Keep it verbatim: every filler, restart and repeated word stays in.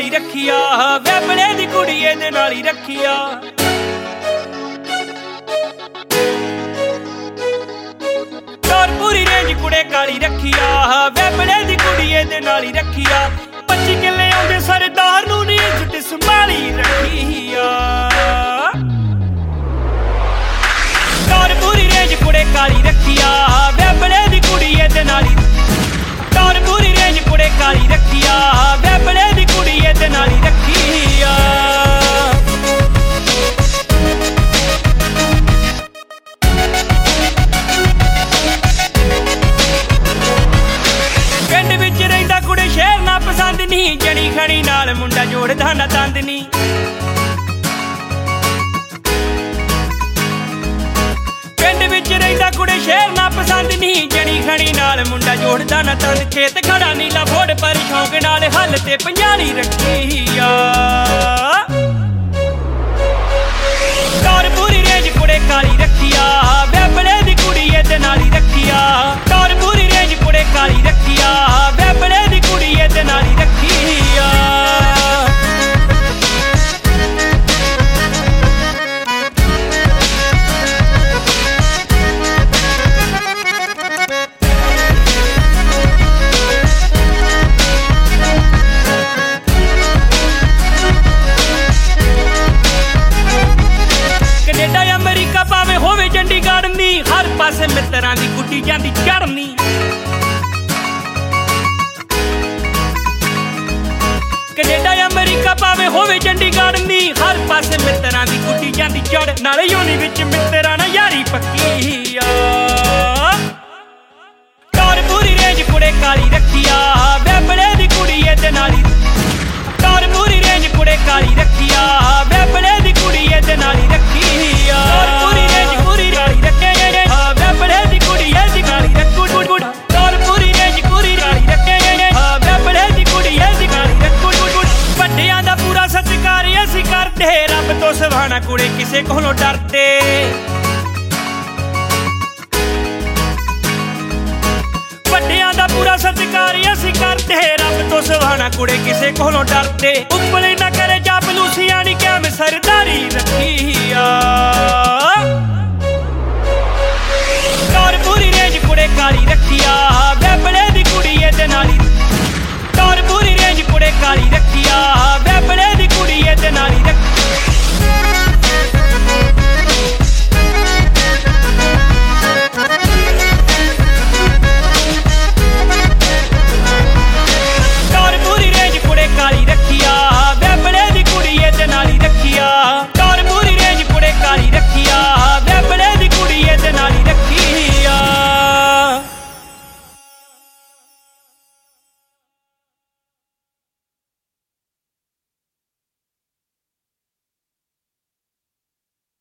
ਕਾਲੀ ਰੱਖੀਆ ਵੈਬਲੇ ਦੀ ਕੁੜੀ ਇਹਦੇ ਨਾਲ ਹੀ ਰੱਖੀਆ। ਪੂਰੀ ਰੇਂਜ ਕੁੜੇ ਕਾਲੀ ਰੱਖੀਆ ਵੈਬਲੇ ਦੀ ਕੁੜੀ ਇਹਦੇ ਨਾਲ ਹੀ ਰੱਖੀਆ। ਪੱਚੀ ਕਿੱਲੇ ਆਉਂਦੇ ਸਰਦਾਰ ਨੂੰ ਨੀ ਇੱਜ਼ਤ ਸੰਭਾਲੀ ਰੱਖੀਆ। ਟੌਰ ਪੂਰੀ ਰੇਂਜ ਕੁੜੇ ਕਾਲੀ ਰੱਖੀਆ ਵੈਬਲੇ ਦੀ ਕੁੜੀ ਇਹਦੇ ਨਾਲ ਹੀ। ਟੌਰ ਪੂਰੀ ਰੇਂਜ ਕੁੜੇ ਕਾਲੀ ਰੱਖੀਆ ਵੈਬਲੇ ਦੀ ਕੁੜੀ ਇਹਦੇ ਨਾਲ ਹੀ ਰੱਖੀਆ। ਪਿੰਡ ਵਿੱਚ ਰਹਿੰਦਾ ਕੁੜੇ ਸ਼ਹਿਰ ਨਾ ਪਸੰਦ ਨੀ, ਜਣੀ ਖਣੀ ਨਾਲ ਮੁੰਡਾ ਜੋੜਦਾ ਨਾ ਦੰਦ ਨੀ। ਪਿੰਡ ਵਿੱਚ ਰਹਿੰਦਾ ਕੁੜੇ ਸ਼ਹਿਰ ਨਾ ਪਸੰਦ ਨੀ, ਜਣੀ ਖਣੀ ਨਾਲ ਮੁੰਡਾ ਜੋੜਦਾ ਨਾ ਦੰਦ। ਖੇਤ ਖੜਾ ਨੀਲਾ ਫੋੜ ਪਰ ਸ਼ੌਂਕ ਨਾਲ ਹੱਲ ਤੇ ਪੰਜਾਲੀ ਰੱਖੀਆ। ਟੌਰ ਪੂਰੀ ਰੇਂਜ ਕੁੜੇ ਕਾਲੀ ਰੱਖੀਆ ਵੈਬਲੇ ਦੀ ਕੁੜੀ ਇਹਦੇ ਨਾਲ ਹੀ ਰੱਖੀਆ। ਟੌਰ ਪੂਰੀ ਰੇਂਜ ਕੁੜੇ ਕਾਲੀ ਰੱਖੀਆ ਵੈਬਲੇ ਦੀ ਕੁੜੀ ਇਹਦੇ ਨਾਲ ਹੀ ਰੱਖੀਆ। ਕੈਨੇਡਾ ਅਮਰੀਕਾ ਭਾਵੇਂ ਹੋਵੇ ਚੰਡੀਗੜ੍ਹ ਨੀ, ਹਰ ਪਾਸੇ ਮਿੱਤਰਾਂ ਦੀ ਗੁੱਡੀ ਜਾਂਦੀ ਚੜ੍ਹਨੀ। ਕੈਨੇਡਾ ਅਮਰੀਕਾ ਭਾਵੇਂ ਹੋਵੇ ਚੰਡੀਗੜ੍ਹ ਨੀ, ਹਰ ਪਾਸੇ ਮਿੱਤਰਾਂ ਦੀ ਗੁੱਡੀ ਜਾਂਦੀ ਚੜ੍ਹ। ਨਾਲੇ ਯੂਨੀ ਵਿੱਚ ਮਿੱਤਰਾਂ ਨਾਲ ਯਾਰੀ ਪੱਕੀ ਆ। ਟੌਰ ਪੂਰੀ ਰੇਂਜ ਕੁੜੇ ਕਾਲੀ ਰੱਖੀਆ ਵੈਬਲੇ ਦੀ ਕੁੜੀ ਇਹਦੇ ਨਾਲ ਹੀ। ਟੌਰ ਪੂਰੀ ਰੇਂਜ ਕੁੜੇ ਕਾਲੀ ਰੱਖੀਆ ਵੈਬਲੇ ਦੀ ਕੁੜੀ ਇਹਦੇ ਨਾਲ ਹੀ ਰੱਖੀਆ। ਟੌਰ ਪੂਰੀ ਰੇਂਜ ਕੁੜੀ ਕਾਲੀ ਰੱਖੇ ਹਾਂ ਵੈਬਲੇ ਦੀ ਕੁੜੀ ਇਹਦੀ ਕਾਲੀ ਰੱਖੂ ਗੁੜ ਗੁੜ। ਟੌਰ ਪੂਰੀ ਰੇਂਜ ਕੁੜੀ ਕਾਲੀ ਰੱਖੇ ਹਾਂ ਵੈਬਲੇ ਦੀ ਕੁੜੀ ਇਹਦੀ ਕਾਲੀ ਰੱਖੂ ਗੁੜ ਗੁੜ। ਵੱਡਿਆਂ ਦਾ ਪੂਰਾ ਸਤਿਕਾਰ ਅਸੀਂ ਕਰਦੇ, ਰੱਬ ਤੋਂ ਸਵਾਣਾ ਕੁੜੇ ਕਿਸੇ ਕੋਲੋਂ ਡਰਦੇ। ਵੱਡਿਆਂ ਦਾ ਪੂਰਾ ਸਤਿਕਾਰ ਅਸੀਂ ਕਰਦੇ, ਰੱਬ ਤੋਂ ਸਵਾਣਾ ਕੁੜੇ ਕਿਸੇ ਕੋਲੋਂ ਡਰਦੇ। ਉੱਪਲੇ ਨਾ ਕਰੇ ਚਾਪਲੂਸੀਆਂ ਨੀ ਕਿਆ ਮੈਂ ਸਰਦਾਰੀ ਰੱਖੀਆ। ਟੌਰ ਪੂਰੀ ਰੇਂਜ ਕੁੜੇ ਕਾਲੀ ਰੱਖੀਆ ਵੈਬਲੇ ਦੀ ਕੁੜੀ ਇਹਦੇ ਨਾਲ ਹੀ। ਟੌਰ ਪੂਰੀ ਰੇਂਜ ਕੁੜੇ ਕਾਲੀ ਰੱਖੀਆ ਵੈਬਲੇ ਦੀ ਕੁੜੀ ਇਹਦੇ ਨਾਲ ਹੀ ਰੱਖੀ।